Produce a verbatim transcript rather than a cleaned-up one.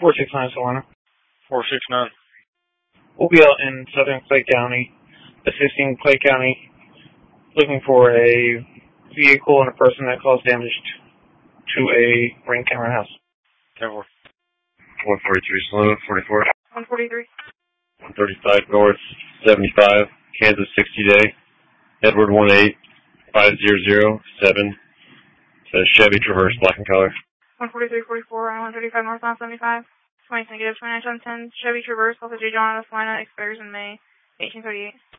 four six nine Solana. four six nine. We'll be out in southern Clay County, assisting Clay County, looking for a vehicle and a person that caused damage to a ring camera house. ten four. one forty-three Solana, forty-four. one forty-three. one thirty-five North, seventy-five, Kansas sixty day, Edward one eight five zero zero seven, says Chevy Traverse, black and color. one forty-three forty-four on one thirty-five North on seventy-five. twenty negative twenty-nine ten Chevy Traverse, Alpha J John, Atlanta, expires in May eighteen thirty-eight.